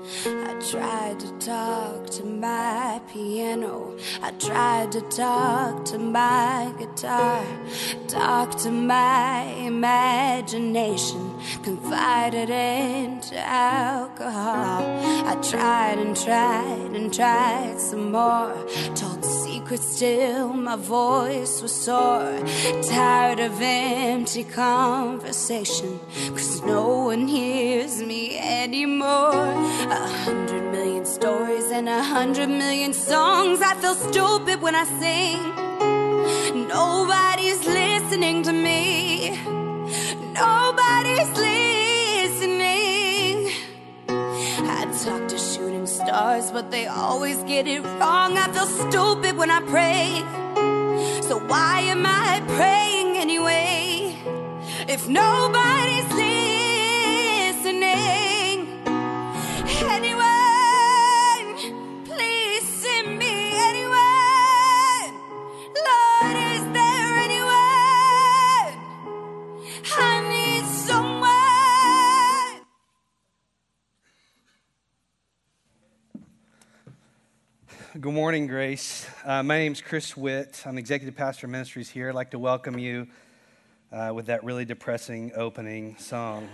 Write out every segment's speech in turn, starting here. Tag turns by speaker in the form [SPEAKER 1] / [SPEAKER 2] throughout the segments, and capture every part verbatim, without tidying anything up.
[SPEAKER 1] I tried to talk to my piano. I tried to talk to my guitar. Talk to my imagination. Confided into alcohol. I tried and tried and tried some more. Told secrets till my voice was sore. Tired of empty conversation, 'cause no one hears me anymore. A hundred million stories and a hundred million songs. I feel stupid when I sing. Nobody's listening to me. Nobody's listening. I talk to shooting stars, but they always get it wrong. I feel stupid when I pray. So why am I praying anyway? If nobody's listening. Anyone, please send me anyone. Lord, is there anyone? I need someone.
[SPEAKER 2] Good morning, Grace. Uh, my name's Chris Witt. I'm the Executive Pastor of Ministries here. I'd like to welcome you uh, with that really depressing opening song.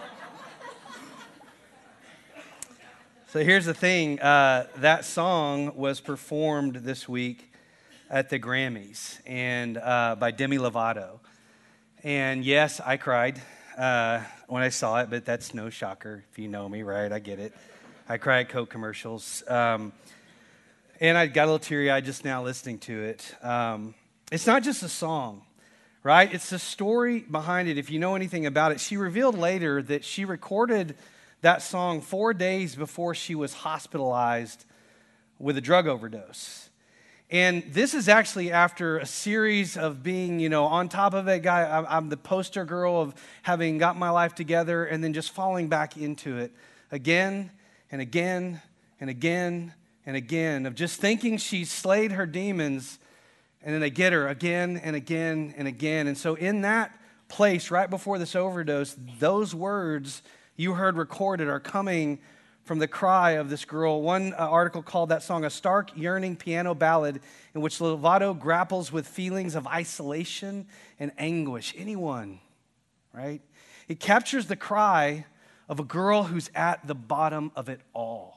[SPEAKER 2] So here's the thing. Uh, that song was performed this week at the Grammys and uh, by Demi Lovato. And yes, I cried uh, when I saw it, but that's no shocker if you know me, right? I get it. I cry at Coke commercials. Um, and I got a little teary-eyed just now listening to it. Um, it's not just a song, right? It's the story behind it. If you know anything about it, she revealed later that she recorded that song four days before she was hospitalized with a drug overdose. And this is actually after a series of being, you know, on top of it. Guy, I'm the poster girl of having got my life together and then just falling back into it again and again and again and again, of just thinking she's slayed her demons, and then they get her again and again and again. And so in that place, right before this overdose, those words you heard recorded are coming from the cry of this girl. One uh, article called that song a stark, yearning piano ballad in which Lovato grapples with feelings of isolation and anguish. Anyone, right? It captures the cry of a girl who's at the bottom of it all.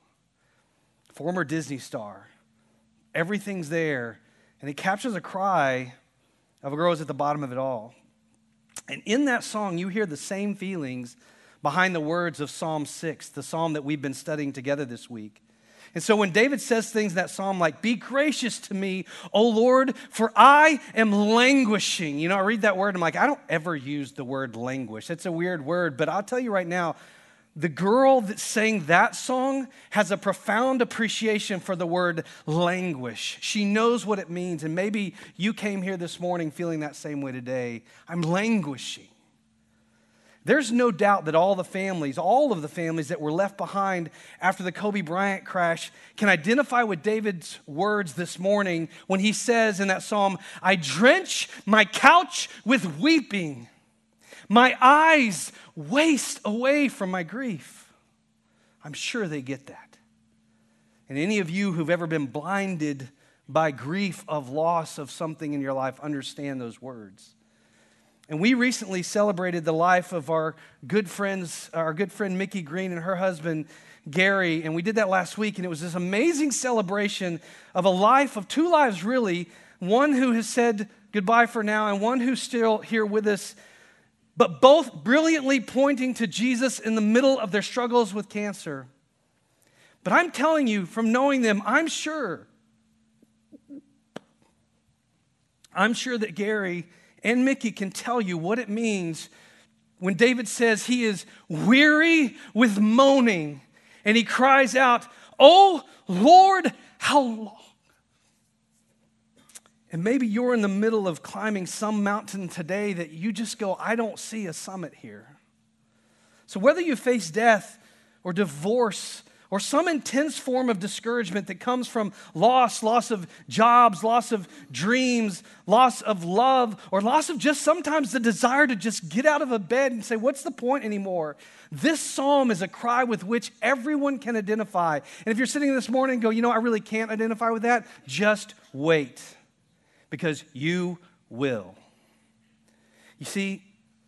[SPEAKER 2] Former Disney star. Everything's there. And it captures a cry of a girl who's at the bottom of it all. And in that song, you hear the same feelings behind the words of Psalm six, the psalm that we've been studying together this week. And so when David says things in that psalm like, "Be gracious to me, O Lord, for I am languishing." You know, I read that word, I'm like, I don't ever use the word languish. It's a weird word, but I'll tell you right now, the girl that sang that song has a profound appreciation for the word languish. She knows what it means, and maybe you came here this morning feeling that same way today. I'm languishing. There's no doubt that all the families, all of the families that were left behind after the Kobe Bryant crash can identify with David's words this morning when he says in that psalm, "I drench my couch with weeping. My eyes waste away from my grief." I'm sure they get that. And any of you who've ever been blinded by grief of loss of something in your life understand those words. And we recently celebrated the life of our good friends, our good friend Mickey Green and her husband Gary, and we did that last week, and it was this amazing celebration of a life, of two lives really, one who has said goodbye for now and one who's still here with us, but both brilliantly pointing to Jesus in the middle of their struggles with cancer. But I'm telling you, from knowing them, I'm sure, I'm sure that Gary and Mickey can tell you what it means when David says he is weary with moaning, and he cries out, "Oh Lord, how long?" And maybe you're in the middle of climbing some mountain today that you just go, "I don't see a summit here." So whether you face death or divorce or some intense form of discouragement that comes from loss, loss of jobs, loss of dreams, loss of love, or loss of just sometimes the desire to just get out of a bed and say, what's the point anymore? This psalm is a cry with which everyone can identify. And if you're sitting this morning and go, you know, I really can't identify with that, just wait, because you will. You see,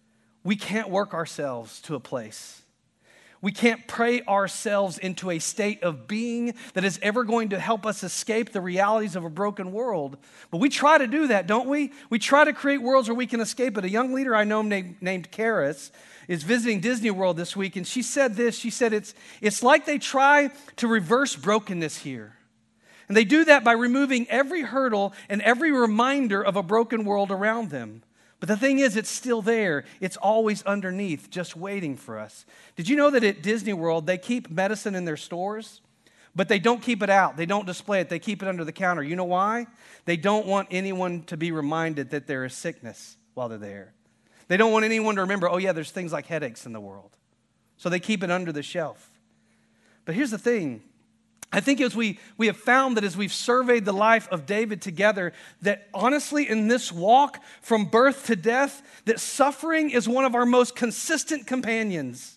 [SPEAKER 2] we can't work ourselves to a place. We can't pray ourselves into a state of being that is ever going to help us escape the realities of a broken world. But we try to do that, don't we? We try to create worlds where we can escape it. A young leader I know named, named Karis is visiting Disney World this week, and she said this. She said, it's, it's like they try to reverse brokenness here. And they do that by removing every hurdle and every reminder of a broken world around them. But the thing is, it's still there. It's always underneath, just waiting for us. Did you know that at Disney World, they keep medicine in their stores, but they don't keep it out. They don't display it. They keep it under the counter. You know why? They don't want anyone to be reminded that there is sickness while they're there. They don't want anyone to remember, oh yeah, there's things like headaches in the world. So they keep it under the shelf. But here's the thing. I think as we, we have found that as we've surveyed the life of David together, that honestly in this walk from birth to death, that suffering is one of our most consistent companions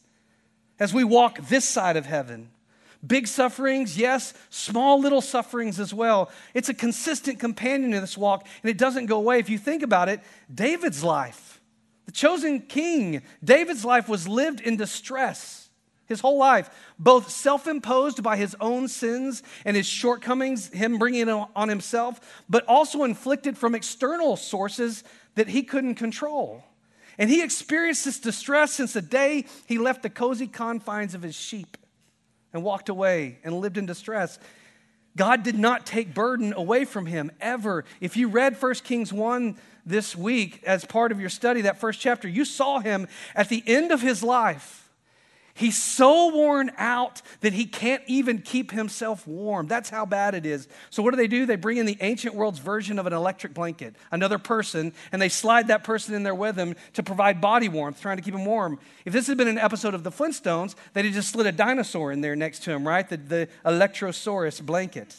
[SPEAKER 2] as we walk this side of heaven. Big sufferings, yes, small little sufferings as well. It's a consistent companion in this walk, and it doesn't go away. If you think about it, David's life, the chosen king, David's life was lived in distress. His whole life, both self-imposed by his own sins and his shortcomings, him bringing it on himself, but also inflicted from external sources that he couldn't control. And he experienced this distress since the day he left the cozy confines of his sheep and walked away and lived in distress. God did not take burden away from him ever. If you read First Kings one this week as part of your study, that first chapter, you saw him at the end of his life. He's so worn out that he can't even keep himself warm. That's how bad it is. So what do they do? They bring in the ancient world's version of an electric blanket, another person, and they slide that person in there with them to provide body warmth, trying to keep him warm. If this had been an episode of the Flintstones, they'd have just slid a dinosaur in there next to him, right? The, the Electrosaurus blanket.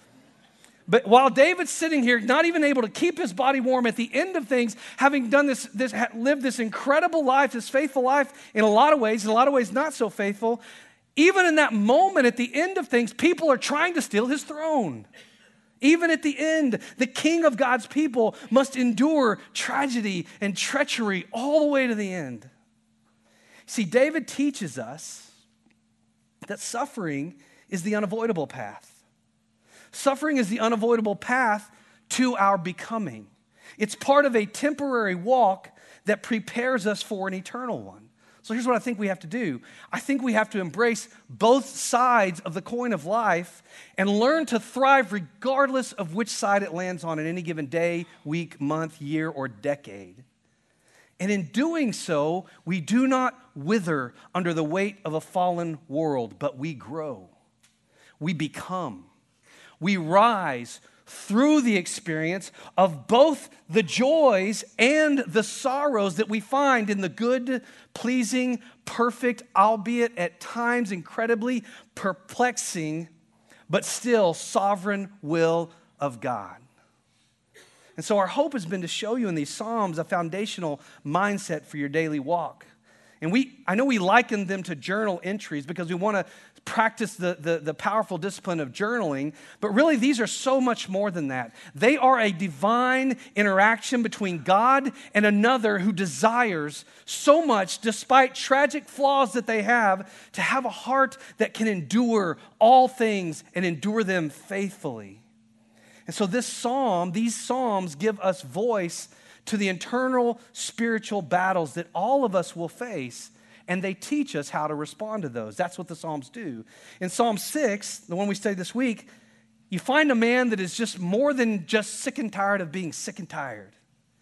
[SPEAKER 2] But while David's sitting here, not even able to keep his body warm at the end of things, having done this, this lived this incredible life, this faithful life in a lot of ways, in a lot of ways not so faithful, even in that moment at the end of things, people are trying to steal his throne. Even at the end, the king of God's people must endure tragedy and treachery all the way to the end. See, David teaches us that suffering is the unavoidable path. Suffering is the unavoidable path to our becoming. It's part of a temporary walk that prepares us for an eternal one. So here's what I think we have to do. I think we have to embrace both sides of the coin of life and learn to thrive regardless of which side it lands on in any given day, week, month, year, or decade. And in doing so, we do not wither under the weight of a fallen world, but we grow. We become. We rise through the experience of both the joys and the sorrows that we find in the good, pleasing, perfect, albeit at times incredibly perplexing, but still sovereign will of God. And so our hope has been to show you in these Psalms a foundational mindset for your daily walk. And we, I know we liken them to journal entries because we want to practice the, the, the powerful discipline of journaling, but really these are so much more than that. They are a divine interaction between God and another who desires so much, despite tragic flaws that they have, to have a heart that can endure all things and endure them faithfully. And so this psalm, these psalms give us voice to the internal spiritual battles that all of us will face, and they teach us how to respond to those. That's what the Psalms do. In Psalm six, the one we studied this week, you find a man that is just more than just sick and tired of being sick and tired.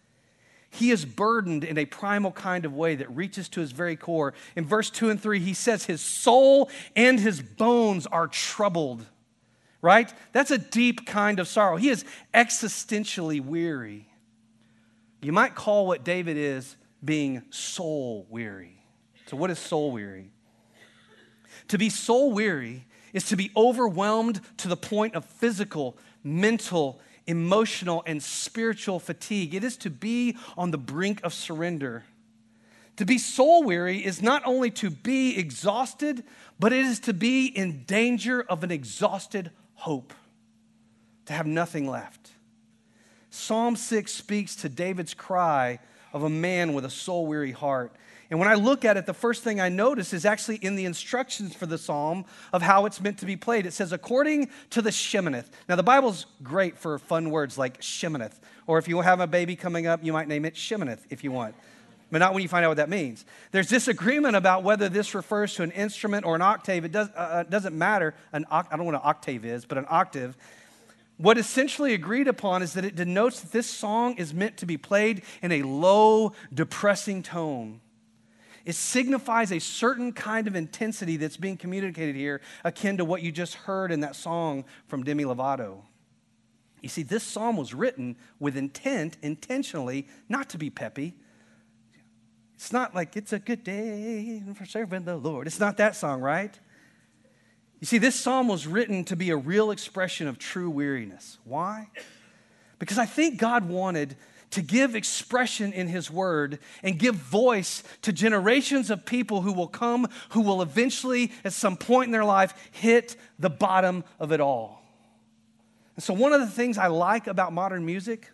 [SPEAKER 2] He is burdened in a primal kind of way that reaches to his very core. In verse two and three, he says his soul and his bones are troubled, right? That's a deep kind of sorrow. He is existentially weary. You might call what David is being soul weary. So what is soul weary? To be soul weary is to be overwhelmed to the point of physical, mental, emotional, and spiritual fatigue. It is to be on the brink of surrender. To be soul weary is not only to be exhausted, but it is to be in danger of an exhausted hope, to have nothing left. Psalm six speaks to David's cry of a man with a soul weary heart. And when I look at it, the first thing I notice is actually in the instructions for the psalm of how it's meant to be played. It says, according to the Sheminith. Now, the Bible's great for fun words like Sheminith. Or if you have a baby coming up, you might name it Sheminith if you want. But not when you find out what that means. There's disagreement about whether this refers to an instrument or an octave. It does, uh, doesn't matter. An, I don't know what an octave is, but an octave. What essentially agreed upon is that it denotes that this song is meant to be played in a low, depressing tone. It signifies a certain kind of intensity that's being communicated here, akin to what you just heard in that song from Demi Lovato. You see, this psalm was written with intent, intentionally, not to be peppy. It's not like it's a good day for serving the Lord. It's not that song, right? You see, this psalm was written to be a real expression of true weariness. Why? Because I think God wanted to give expression in his word and give voice to generations of people who will come, who will eventually, at some point in their life, hit the bottom of it all. And so one of the things I like about modern music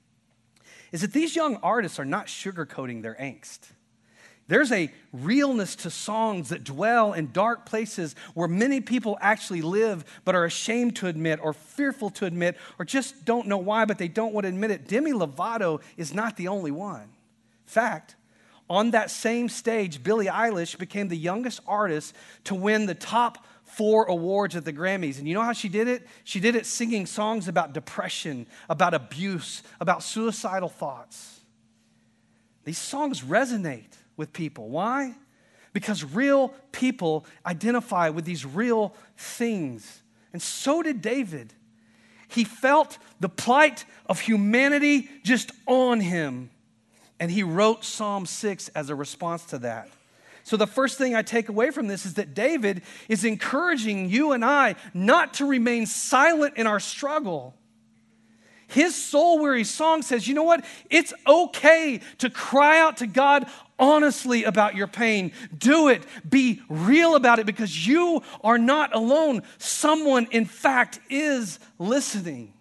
[SPEAKER 2] is that these young artists are not sugarcoating their angst. There's a realness to songs that dwell in dark places where many people actually live but are ashamed to admit or fearful to admit or just don't know why, but they don't want to admit it. Demi Lovato is not the only one. In fact, on that same stage, Billie Eilish became the youngest artist to win the top four awards at the Grammys. And you know how she did it? She did it singing songs about depression, about abuse, about suicidal thoughts. These songs resonate with people. Why? Because real people identify with these real things. And so did David. He felt the plight of humanity just on him. And he wrote Psalm six as a response to that. So the first thing I take away from this is that David is encouraging you and I not to remain silent in our struggle. His soul-weary song says, you know what? It's okay to cry out to God honestly about your pain. Do it. Be real about it because you are not alone. Someone, in fact, is listening.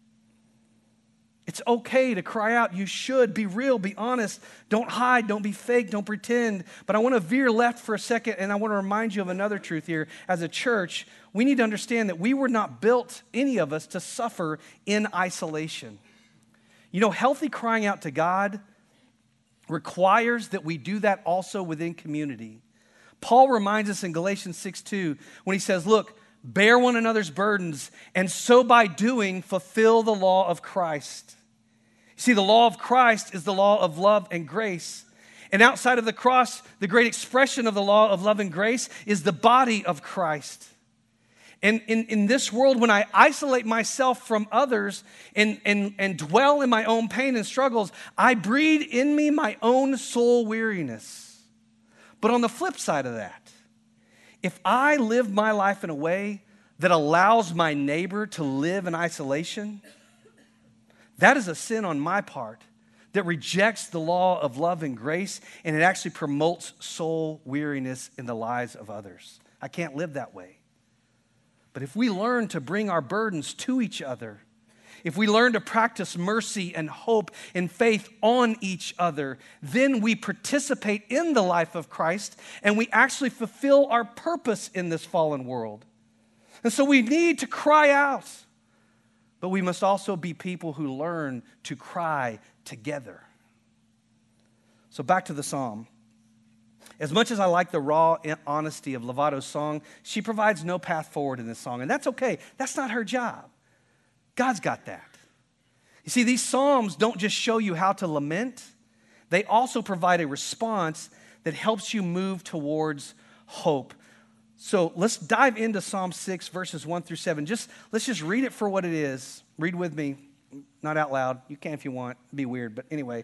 [SPEAKER 2] It's okay to cry out. You should be real, be honest. Don't hide, don't be fake, don't pretend. But I want to veer left for a second, and I want to remind you of another truth here. As a church, we need to understand that we were not built, any of us, to suffer in isolation. You know, healthy crying out to God requires that we do that also within community. Paul reminds us in Galatians six two when he says, look, bear one another's burdens, and so by doing, fulfill the law of Christ. See, the law of Christ is the law of love and grace. And outside of the cross, the great expression of the law of love and grace is the body of Christ. And in, in this world, when I isolate myself from others and, and, and dwell in my own pain and struggles, I breed in me my own soul weariness. But on the flip side of that, if I live my life in a way that allows my neighbor to live in isolation, that is a sin on my part that rejects the law of love and grace, and it actually promotes soul weariness in the lives of others. I can't live that way. But if we learn to bring our burdens to each other, if we learn to practice mercy and hope and faith on each other, then we participate in the life of Christ and we actually fulfill our purpose in this fallen world. And so we need to cry out, but we must also be people who learn to cry together. So back to the psalm. As much as I like the raw honesty of Lovato's song, she provides no path forward in this song, and that's okay. That's not her job. God's got that. You see, these psalms don't just show you how to lament. They also provide a response that helps you move towards hope. So let's dive into Psalm six, verses one through seven. Just, let's just read it for what it is. Read with me, not out loud. You can if you want. It'd be weird, but anyway.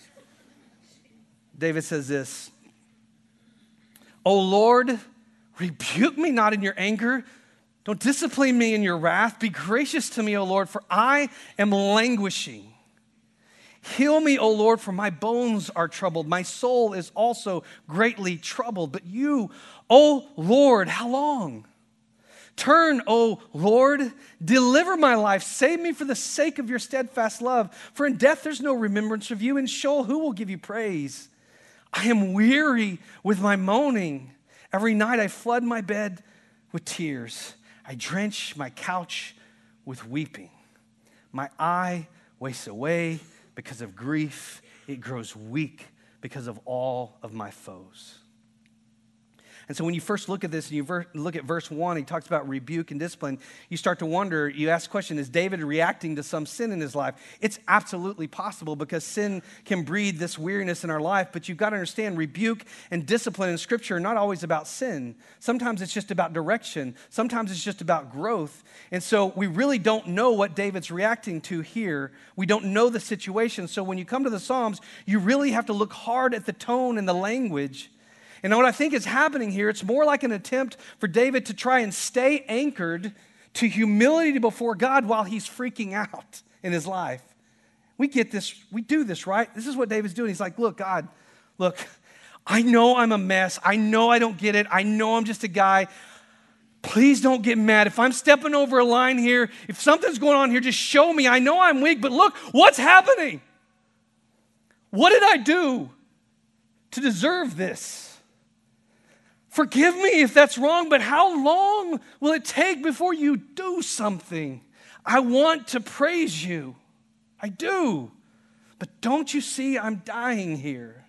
[SPEAKER 2] David says this, O Lord, rebuke me not in your anger, Don't discipline me in your wrath. Be gracious to me, O Lord, for I am languishing. Heal me, O Lord, for my bones are troubled. My soul is also greatly troubled. But you, O Lord, how long? Turn, O Lord, deliver my life. Save me for the sake of your steadfast love. For in death there's no remembrance of you. In Sheol, who will give you praise? I am weary with my moaning. Every night I flood my bed with tears. I drench my couch with weeping. My eye wastes away because of grief. It grows weak because of all of my foes. And so when you first look at this and you ver- look at verse one, he talks about rebuke and discipline, you start to wonder, you ask the question, is David reacting to some sin in his life? It's absolutely possible because sin can breed this weariness in our life, but you've got to understand rebuke and discipline in Scripture are not always about sin. Sometimes it's just about direction. Sometimes it's just about growth. And so we really don't know what David's reacting to here. We don't know the situation. So when you come to the Psalms, you really have to look hard at the tone and the language. And what I think is happening here, it's more like an attempt for David to try and stay anchored to humility before God while he's freaking out in his life. We get this, we do this, right? This is what David's doing. He's like, look, God, look, I know I'm a mess. I know I don't get it. I know I'm just a guy. Please don't get mad. If I'm stepping over a line here, if something's going on here, just show me. I know I'm weak, but look, what's happening? What did I do to deserve this? Forgive me if that's wrong, but how long will it take before you do something? I want to praise you. I do. But don't you see I'm dying here?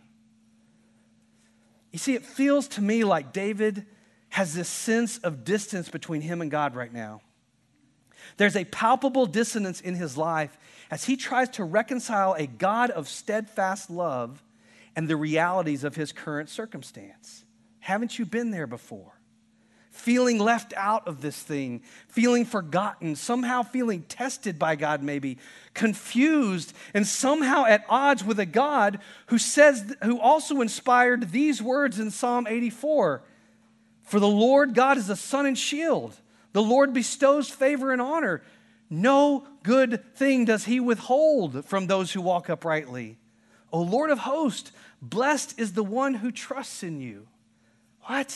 [SPEAKER 2] You see, it feels to me like David has this sense of distance between him and God right now. There's a palpable dissonance in his life as he tries to reconcile a God of steadfast love and the realities of his current circumstance. Haven't you been there before? Feeling left out of this thing, feeling forgotten, somehow feeling tested by God maybe, confused, and somehow at odds with a God who says, who also inspired these words in Psalm eighty-four. For the Lord God is a sun and shield. The Lord bestows favor and honor. No good thing does he withhold from those who walk uprightly. O Lord of hosts, blessed is the one who trusts in you. What?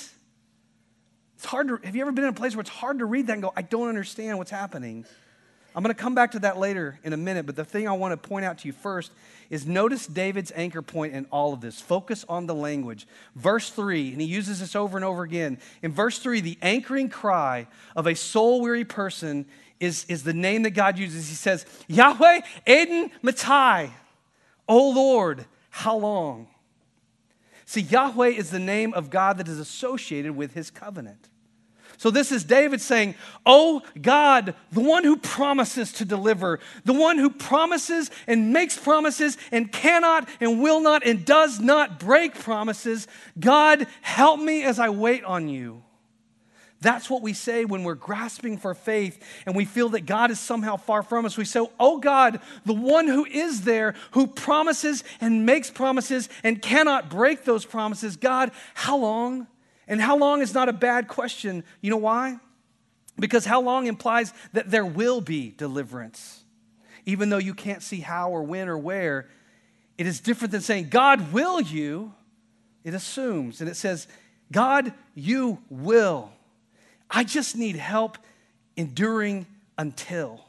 [SPEAKER 2] It's hard to, have you ever been in a place where it's hard to read that and go, I don't understand what's happening? I'm going to come back to that later in a minute, but the thing I want to point out to you first is notice David's anchor point in all of this. Focus on the language. Verse three, and he uses this over and over again. In verse three, the anchoring cry of a soul-weary person is, is the name that God uses. He says, Yahweh Eden Matai, O Lord, how long? See, Yahweh is the name of God that is associated with his covenant. So this is David saying, oh God, the one who promises to deliver, the one who promises and makes promises and cannot and will not and does not break promises, God, help me as I wait on you. That's what we say when we're grasping for faith and we feel that God is somehow far from us. We say, oh God, the one who is there, who promises and makes promises and cannot break those promises. God, how long? And how long is not a bad question. You know why? Because how long implies that there will be deliverance. Even though you can't see how or when or where, it is different than saying, God, will you? It assumes, and it says, God, you will. I just need help enduring until.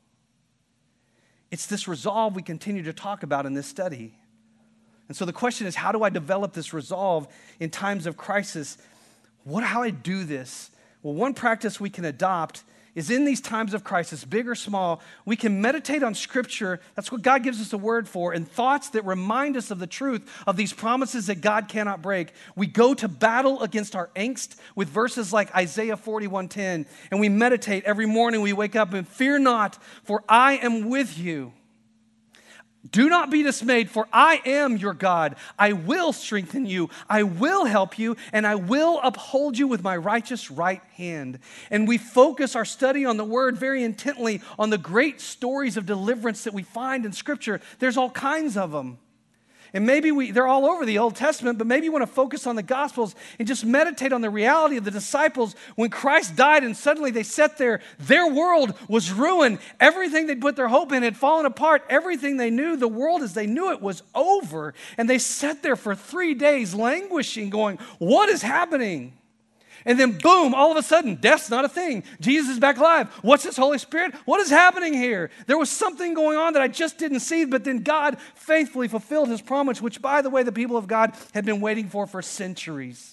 [SPEAKER 2] It's this resolve we continue to talk about in this study. And so the question is, how do I develop this resolve in times of crisis? What, how do I do this? Well, one practice we can adopt is in these times of crisis, big or small, we can meditate on Scripture. That's what God gives us a word for, and thoughts that remind us of the truth of these promises that God cannot break. We go to battle against our angst with verses like Isaiah forty-one ten, and we meditate every morning. We wake up and fear not, for I am with you. Do not be dismayed, for I am your God. I will strengthen you. I will help you, and I will uphold you with my righteous right hand. And we focus our study on the word very intently on the great stories of deliverance that we find in Scripture. There's all kinds of them. And maybe we, they're all over the Old Testament, but maybe you want to focus on the Gospels and just meditate on the reality of the disciples when Christ died and suddenly they sat there. Their world was ruined. Everything they'd put their hope in had fallen apart. Everything they knew, the world as they knew it, was over. And they sat there for three days languishing, going, what is happening? And then boom, all of a sudden, death's not a thing. Jesus is back alive. What's this Holy Spirit? What is happening here? There was something going on that I just didn't see, but then God faithfully fulfilled his promise, which, by the way, the people of God had been waiting for for centuries.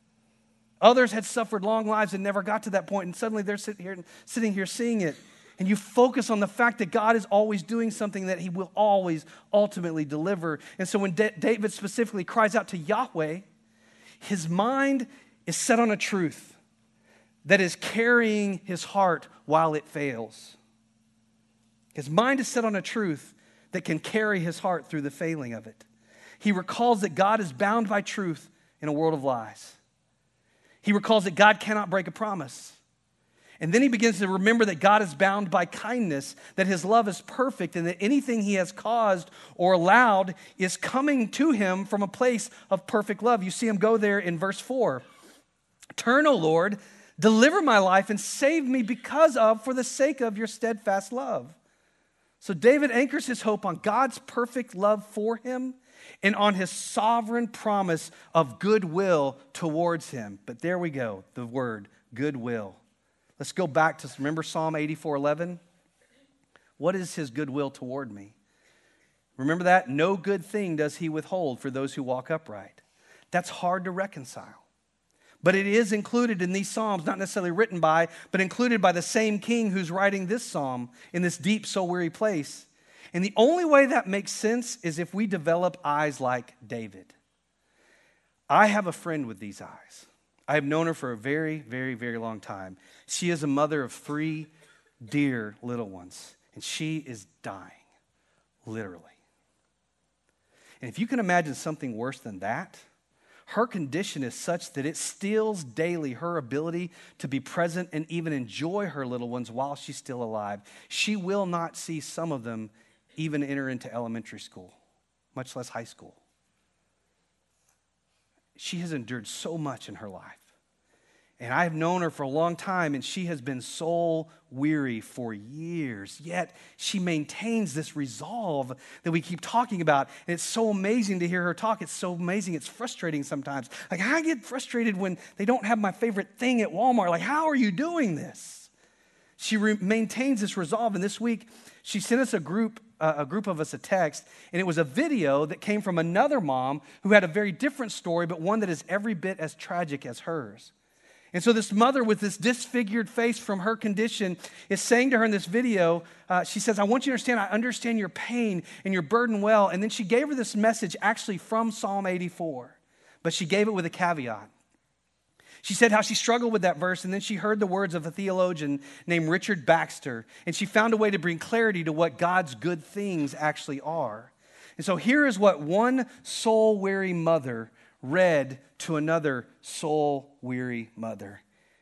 [SPEAKER 2] Others had suffered long lives and never got to that point, and suddenly they're sitting here, sitting here seeing it. And you focus on the fact that God is always doing something that he will always ultimately deliver. And so when D- David specifically cries out to Yahweh, his mind is set on a truth that is carrying his heart while it fails. His mind is set on a truth that can carry his heart through the failing of it. He recalls that God is bound by truth in a world of lies. He recalls that God cannot break a promise. And then he begins to remember that God is bound by kindness, that his love is perfect, and that anything he has caused or allowed is coming to him from a place of perfect love. You see him go there in verse four. Turn, O Lord, deliver my life and save me because of, for the sake of your steadfast love. So David anchors his hope on God's perfect love for him and on his sovereign promise of goodwill towards him. But there we go, the word goodwill. Let's go back to, remember Psalm eighty-four eleven? What is his goodwill toward me? Remember that? No good thing does he withhold for those who walk upright. That's hard to reconcile. But it is included in these Psalms, not necessarily written by, but included by the same king who's writing this Psalm in this deep, soul-weary place. And the only way that makes sense is if we develop eyes like David. I have a friend with these eyes. I have known her for a very, very, very long time. She is a mother of three dear little ones, and she is dying, literally. And if you can imagine something worse than that, her condition is such that it steals daily her ability to be present and even enjoy her little ones while she's still alive. She will not see some of them even enter into elementary school, much less high school. She has endured so much in her life. And I have known her for a long time, and she has been soul weary for years. Yet she maintains this resolve that we keep talking about. And it's so amazing to hear her talk. It's so amazing. It's frustrating sometimes. Like, I get frustrated when they don't have my favorite thing at Walmart. Like, how are you doing this? She re- maintains this resolve. And this week, she sent us a group, uh, a group of us a text, and it was a video that came from another mom who had a very different story, but one that is every bit as tragic as hers. And so this mother with this disfigured face from her condition is saying to her in this video, uh, she says, I want you to understand, I understand your pain and your burden well. And then she gave her this message actually from Psalm eighty-four, but she gave it with a caveat. She said how she struggled with that verse, and then she heard the words of a theologian named Richard Baxter, and she found a way to bring clarity to what God's good things actually are. And so here is what one soul-weary mother read to another soul-weary mother.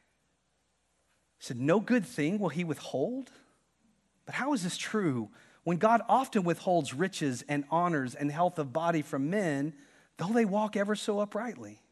[SPEAKER 2] He said, no good thing will he withhold? But how is this true when God often withholds riches and honors and health of body from men, though they walk ever so uprightly?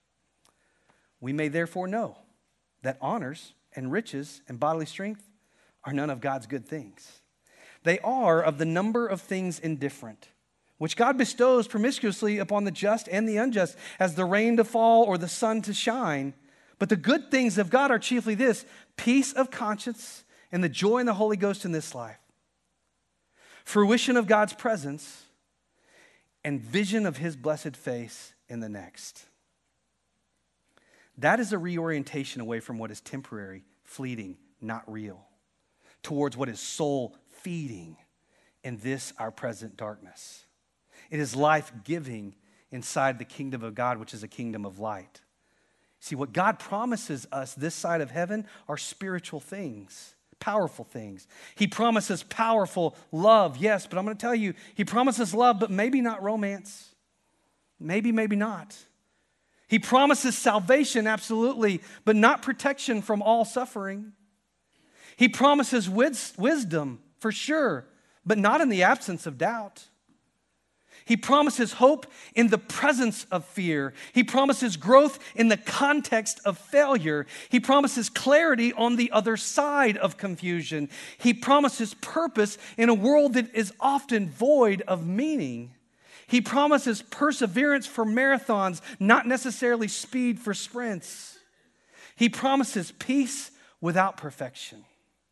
[SPEAKER 2] We may therefore know that honors and riches and bodily strength are none of God's good things. They are of the number of things indifferent, which God bestows promiscuously upon the just and the unjust, as the rain to fall or the sun to shine. But the good things of God are chiefly this: peace of conscience and the joy in the Holy Ghost in this life, fruition of God's presence, and vision of his blessed face in the next. That is a reorientation away from what is temporary, fleeting, not real, towards what is soul-feeding in this, our present darkness. It is life-giving inside the kingdom of God, which is a kingdom of light. See, what God promises us this side of heaven are spiritual things, powerful things. He promises powerful love, yes, but I'm going to tell you, he promises love, but maybe not romance. Maybe, maybe not. He promises salvation, absolutely, but not protection from all suffering. He promises wis- wisdom, for sure, but not in the absence of doubt. He promises hope in the presence of fear. He promises growth in the context of failure. He promises clarity on the other side of confusion. He promises purpose in a world that is often void of meaning. He promises perseverance for marathons, not necessarily speed for sprints. He promises peace without perfection.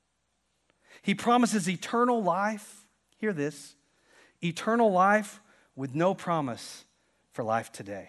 [SPEAKER 2] He promises eternal life. Hear this. Eternal life with no promise for life today.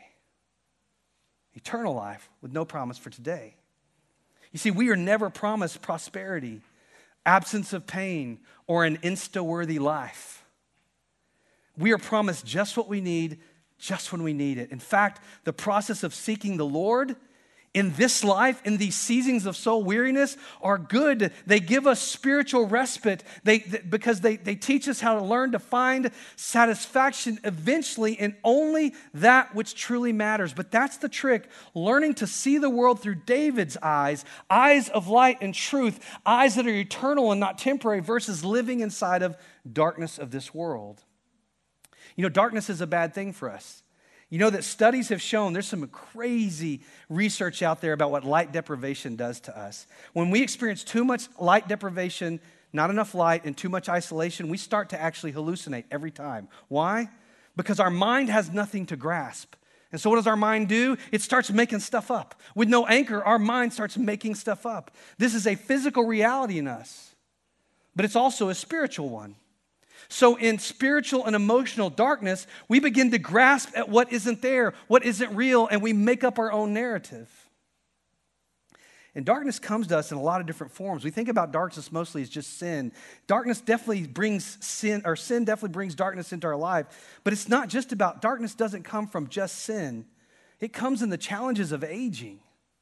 [SPEAKER 2] Eternal life with no promise for today. You see, we are never promised prosperity, absence of pain, or an insta-worthy life. We are promised just what we need, just when we need it. In fact, the process of seeking the Lord in this life, in these seasons of soul weariness, are good. They give us spiritual respite they, they, because they, they teach us how to learn to find satisfaction eventually in only that which truly matters. But that's the trick, learning to see the world through David's eyes, eyes of light and truth, eyes that are eternal and not temporary, versus living inside of darkness of this world. You know, darkness is a bad thing for us. You know that studies have shown, there's some crazy research out there about what light deprivation does to us. When we experience too much light deprivation, not enough light, and too much isolation, we start to actually hallucinate every time. Why? Because our mind has nothing to grasp. And so what does our mind do? It starts making stuff up. With no anchor, our mind starts making stuff up. This is a physical reality in us, but it's also a spiritual one. So in spiritual and emotional darkness, we begin to grasp at what isn't there, what isn't real, and we make up our own narrative. And darkness comes to us in a lot of different forms. We think about darkness mostly as just sin. Darkness definitely brings sin, or sin definitely brings darkness into our life. But it's not just about, darkness doesn't come from just sin. It comes in the challenges of aging.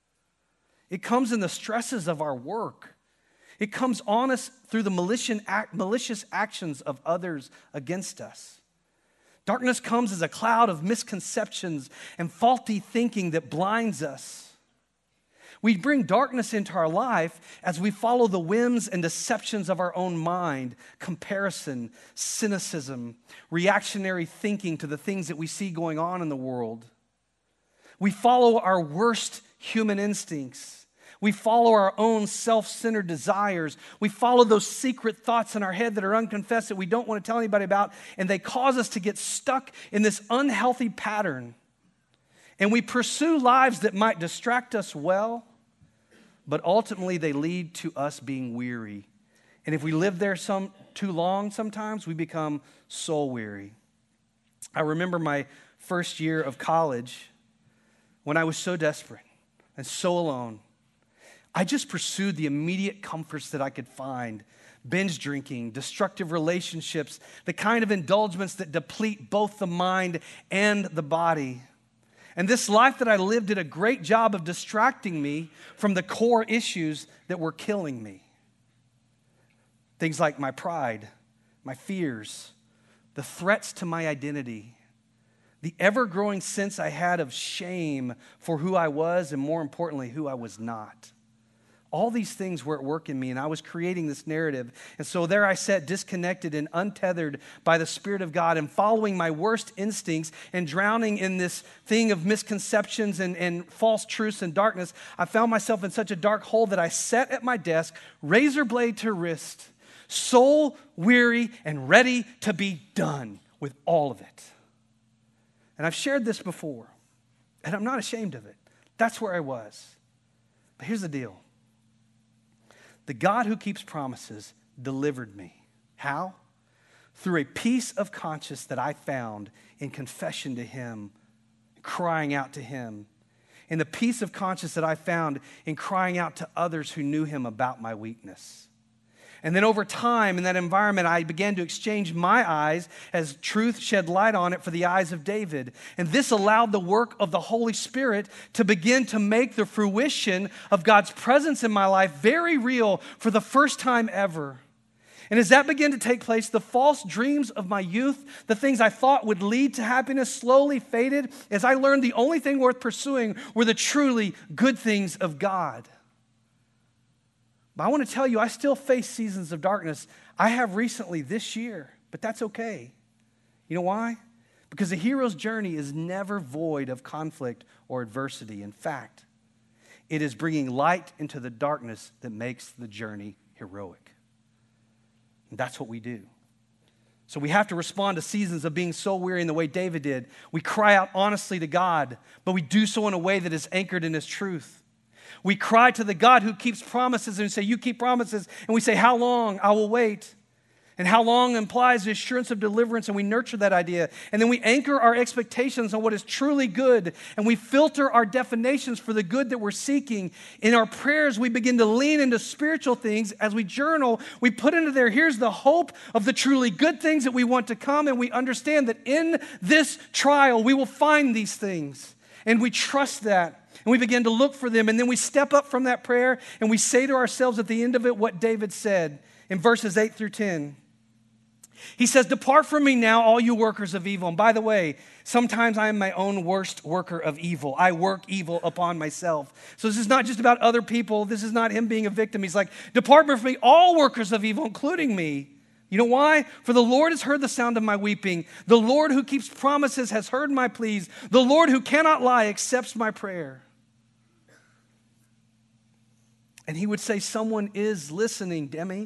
[SPEAKER 2] It comes in the stresses of our work. It comes on us through the malicious actions of others against us. Darkness comes as a cloud of misconceptions and faulty thinking that blinds us. We bring darkness into our life as we follow the whims and deceptions of our own mind, comparison, cynicism, reactionary thinking to the things that we see going on in the world. We follow our worst human instincts. We follow our own self-centered desires. We follow those secret thoughts in our head that are unconfessed that we don't want to tell anybody about, and they cause us to get stuck in this unhealthy pattern. And we pursue lives that might distract us well, but ultimately they lead to us being weary. And if we live there some too long, sometimes we become soul weary. I remember my first year of college when I was so desperate and so alone. I just pursued the immediate comforts that I could find. Binge drinking, destructive relationships, the kind of indulgence that deplete both the mind and the body. And this life that I lived did a great job of distracting me from the core issues that were killing me. Things like my pride, my fears, the threats to my identity, the ever-growing sense I had of shame for who I was and, more importantly, who I was not. All these things were at work in me, and I was creating this narrative. And so there I sat, disconnected and untethered by the Spirit of God, and following my worst instincts and drowning in this thing of misconceptions and, and false truths and darkness. I found myself in such a dark hole that I sat at my desk, razor blade to wrist, soul weary and ready to be done with all of it. And I've shared this before, and I'm not ashamed of it. That's where I was. But here's the deal. The God who keeps promises delivered me. How? Through a peace of conscience that I found in confession to Him, crying out to Him. And the peace of conscience that I found in crying out to others who knew Him about my weakness. And then over time in that environment, I began to exchange my eyes as truth shed light on it for the eyes of David. And this allowed the work of the Holy Spirit to begin to make the fruition of God's presence in my life very real for the first time ever. And as that began to take place, the false dreams of my youth, the things I thought would lead to happiness, slowly faded as I learned the only thing worth pursuing were the truly good things of God. But I want to tell you, I still face seasons of darkness. I have recently this year, but that's okay. You know why? Because a hero's journey is never void of conflict or adversity. In fact, it is bringing light into the darkness that makes the journey heroic. And that's what we do. So we have to respond to seasons of being soul weary in the way David did. We cry out honestly to God, but we do so in a way that is anchored in His truth. We cry to the God who keeps promises and say, you keep promises. And we say, how long? I will wait. And how long implies the assurance of deliverance, and we nurture that idea. And then we anchor our expectations on what is truly good, and we filter our definitions for the good that we're seeking. In our prayers, we begin to lean into spiritual things. As we journal, we put into there, here's the hope of the truly good things that we want to come, and we understand that in this trial, we will find these things. And we trust that, and we begin to look for them, and then we step up from that prayer, and we say to ourselves at the end of it what David said in verses eight through ten. He says, depart from me now, all you workers of evil. And by the way, sometimes I am my own worst worker of evil. I work evil upon myself. So this is not just about other people. This is not him being a victim. He's like, depart from me, all workers of evil, including me. You know why? For the Lord has heard the sound of my weeping. The Lord who keeps promises has heard my pleas. The Lord who cannot lie accepts my prayer. And he would say, someone is listening, Demi.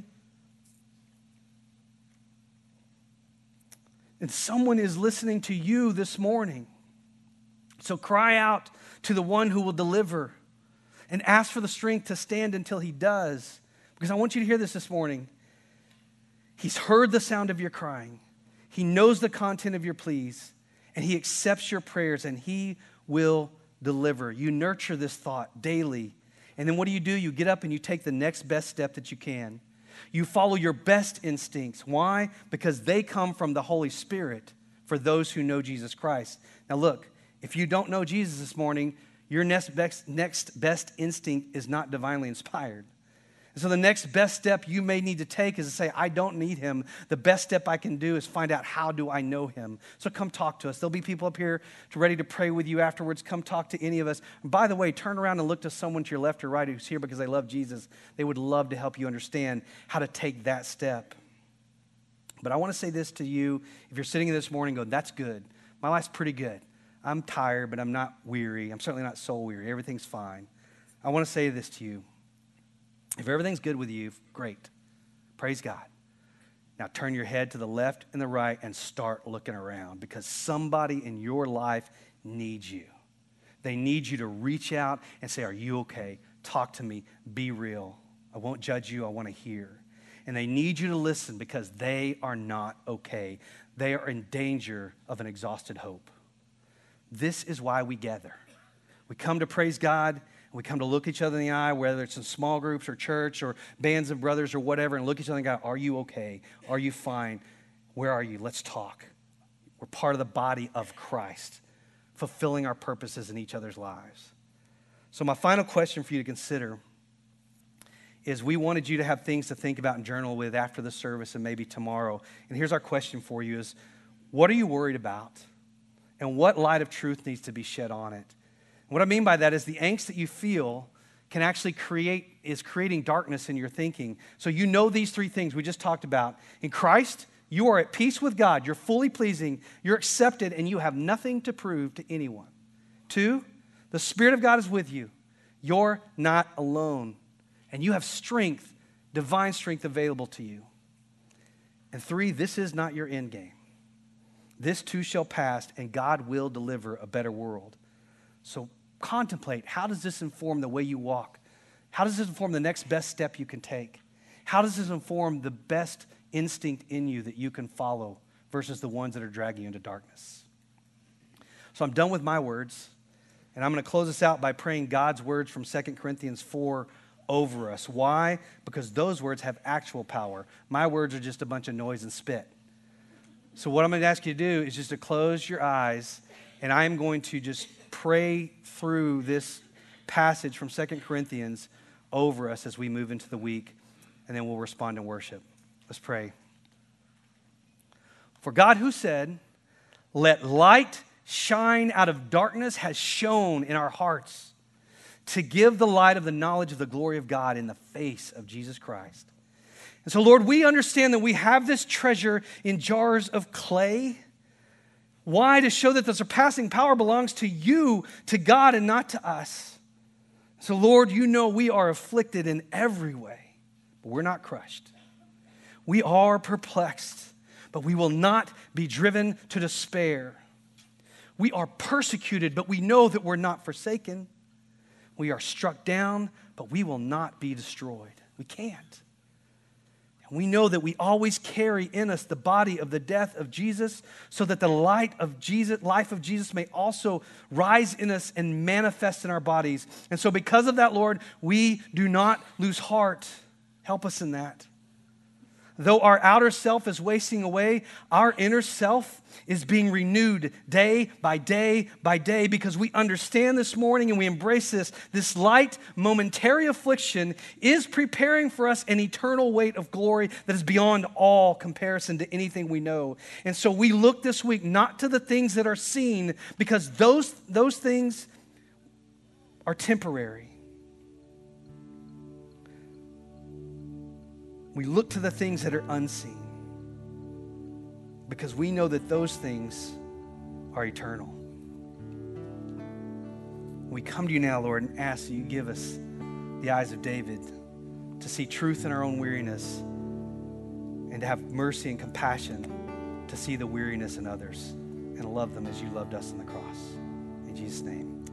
[SPEAKER 2] And someone is listening to you this morning. So cry out to the one who will deliver and ask for the strength to stand until he does. Because I want you to hear this this morning. He's heard the sound of your crying. He knows the content of your pleas. And he accepts your prayers, and he will deliver. You nurture this thought daily. And then what do you do? You get up and you take the next best step that you can. You follow your best instincts. Why? Because they come from the Holy Spirit for those who know Jesus Christ. Now look, if you don't know Jesus this morning, your next best, next best instinct is not divinely inspired. And so the next best step you may need to take is to say, I don't need him. The best step I can do is find out, how do I know him? So come talk to us. There'll be people up here ready to pray with you afterwards. Come talk to any of us. And by the way, turn around and look to someone to your left or right who's here because they love Jesus. They would love to help you understand how to take that step. But I want to say this to you. If you're sitting here this morning going, that's good. My life's pretty good. I'm tired, but I'm not weary. I'm certainly not soul weary. Everything's fine. I want to say this to you. If everything's good with you, great. Praise God. Now turn your head to the left and the right and start looking around, because somebody in your life needs you. They need you to reach out and say, are you okay? Talk to me. Be real. I won't judge you. I want to hear. And they need you to listen because they are not okay. They are in danger of an exhausted hope. This is why we gather. We come to praise God. We come to look each other in the eye, whether it's in small groups or church or bands of brothers or whatever, and look each other in the eye. Are you okay? Are you fine? Where are you? Let's talk. We're part of the body of Christ, fulfilling our purposes in each other's lives. So my final question for you to consider is, we wanted you to have things to think about and journal with after the service and maybe tomorrow. And here's our question for you is, what are you worried about? And what light of truth needs to be shed on it? What I mean by that is the angst that you feel can actually create, is creating darkness in your thinking. So you know these three things we just talked about. In Christ, you are at peace with God. You're fully pleasing. You're accepted, and you have nothing to prove to anyone. Two, the Spirit of God is with you. You're not alone. And you have strength, divine strength available to you. And three, this is not your end game. This too shall pass, and God will deliver a better world. So contemplate, how does this inform the way you walk? How does this inform the next best step you can take? How does this inform the best instinct in you that you can follow versus the ones that are dragging you into darkness? So I'm done with my words, and I'm going to close this out by praying God's words from Second Corinthians four over us. Why? Because those words have actual power. My words are just a bunch of noise and spit. So what I'm going to ask you to do is just to close your eyes, and I am going to just pray through this passage from Second Corinthians over us as we move into the week, and then we'll respond in worship. Let's pray. For God, who said, let light shine out of darkness, has shone in our hearts to give the light of the knowledge of the glory of God in the face of Jesus Christ. And so, Lord, we understand that we have this treasure in jars of clay. Why? To show that the surpassing power belongs to you, to God, and not to us. So, Lord, you know we are afflicted in every way, but we're not crushed. We are perplexed, but we will not be driven to despair. We are persecuted, but we know that we're not forsaken. We are struck down, but we will not be destroyed. We can't. And we know that we always carry in us the body of the death of Jesus, so that the light of Jesus, life of Jesus may also rise in us and manifest in our bodies. And so because of that, Lord, we do not lose heart. Help us in that. Though our outer self is wasting away, our inner self is being renewed day by day by day, because we understand this morning and we embrace this. This light, momentary affliction is preparing for us an eternal weight of glory that is beyond all comparison to anything we know. And so we look this week not to the things that are seen, because those, those things are temporary. We look to the things that are unseen, because we know that those things are eternal. We come to you now, Lord, and ask that you give us the eyes of David to see truth in our own weariness, and to have mercy and compassion to see the weariness in others and love them as you loved us on the cross. In Jesus' name.